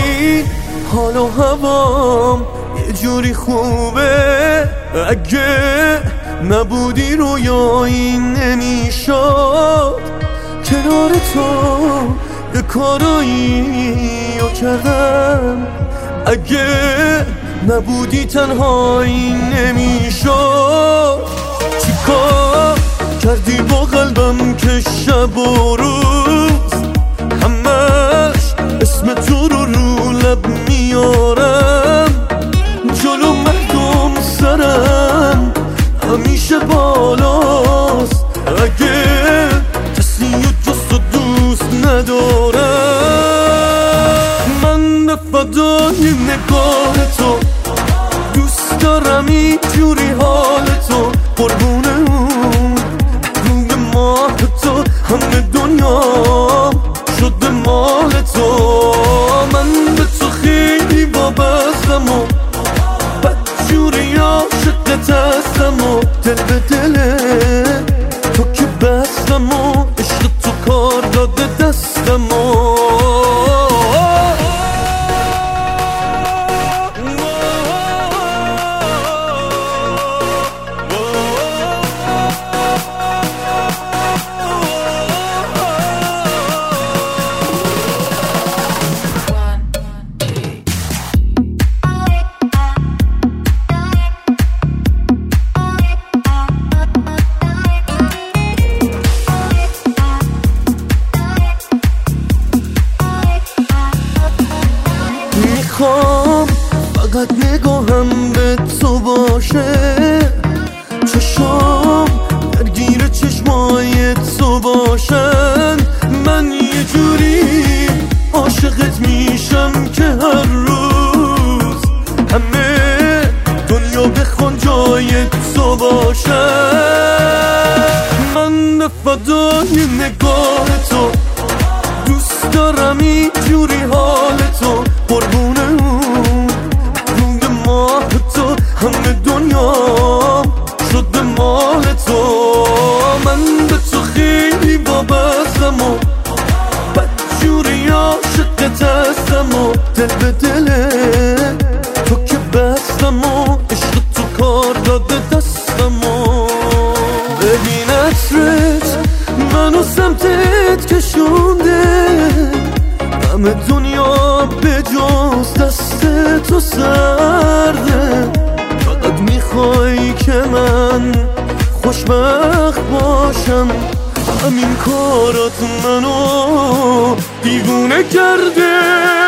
حال و هوام یه جوری خوبه، اگه نبودی رویایی نمیشد. کنار تو یه کارایی رو کردم، اگه نبودی تنهایی نمیشد. چیکار کردی با قلبم که شب و روز همش اسم تو رو لب میارم؟ جلو مردم سرم همیشه بالاست، اگه کسی جز دوست ندارم. من به فدای نگاه تو، دوست دارم این جوری حال تو، قربون اون روی ماه تو، همه دنیا شده مال تو. من به تو خیلی وابستم و بدجوری عاشقت هستم و دل به دل تو که بستم و عشق تو کار داده دستم و فقط نگاهم به تو باشه، چشام درگیر چشمای تو باشن. من یه جوری عاشقت میشم که هر روز همه دنیا بخوان جای تو باشن. من به فدای نگاه تو، دوست دارم این جوری حال تو، قربون اون روی ماه تو، همه دنیا شده مال تو. من به تو خیلی وابستم و بدجوری عاشقت هستم و دل به دل تو که بستم و عشق تو کار داده دستم و ببین عطرت منو سمتت کشونده، همه دنیا به جز دست تو سرده. فقط میخوای که من خوشبخت باشم، همین کارات منو دیوونه کرده.